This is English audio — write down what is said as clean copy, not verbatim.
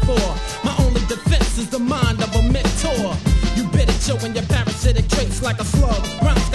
for. My only defense is the mind of a mentor. You better showing your parasitic traits like a slug. Rhymes